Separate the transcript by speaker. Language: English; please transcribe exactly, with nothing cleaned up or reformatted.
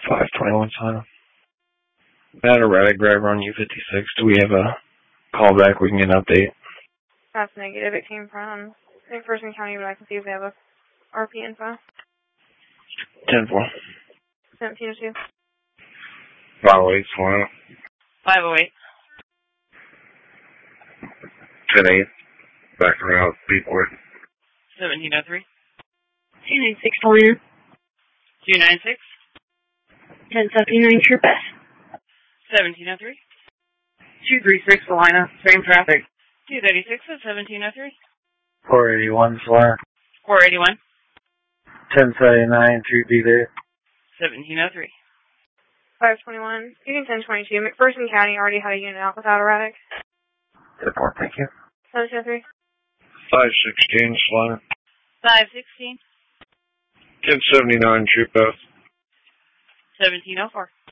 Speaker 1: five twenty-one Salina. That erratic driver on U fifty-six. Do we have a call back? We can get an update.
Speaker 2: That's negative. It came from McPherson County, but I can see if they have a R P info.
Speaker 1: ten four.
Speaker 2: seventeen oh two.
Speaker 1: five oh eight Salina.
Speaker 2: five oh eight.
Speaker 1: ten eight. Back around Beeport.
Speaker 2: seventeen oh three.
Speaker 3: two nine six Salina.
Speaker 2: two nine six.
Speaker 3: ten seventy-nine True S.
Speaker 2: seventeen oh three.
Speaker 4: two three six Salina. Same traffic.
Speaker 2: two thirty-six at seventeen oh three.
Speaker 1: four eighty-one Salina.
Speaker 2: four eighty-one.
Speaker 1: ten seventy-nine True B there.
Speaker 2: seventeen oh three. five twenty-one. Union ten twenty-two. McPherson County already had a unit out without erratic.
Speaker 1: ten four, thank you.
Speaker 2: seventeen oh three.
Speaker 1: five sixteen Salina.
Speaker 2: five sixteen.
Speaker 1: ten seventy-nine True F.
Speaker 2: seventeen oh four.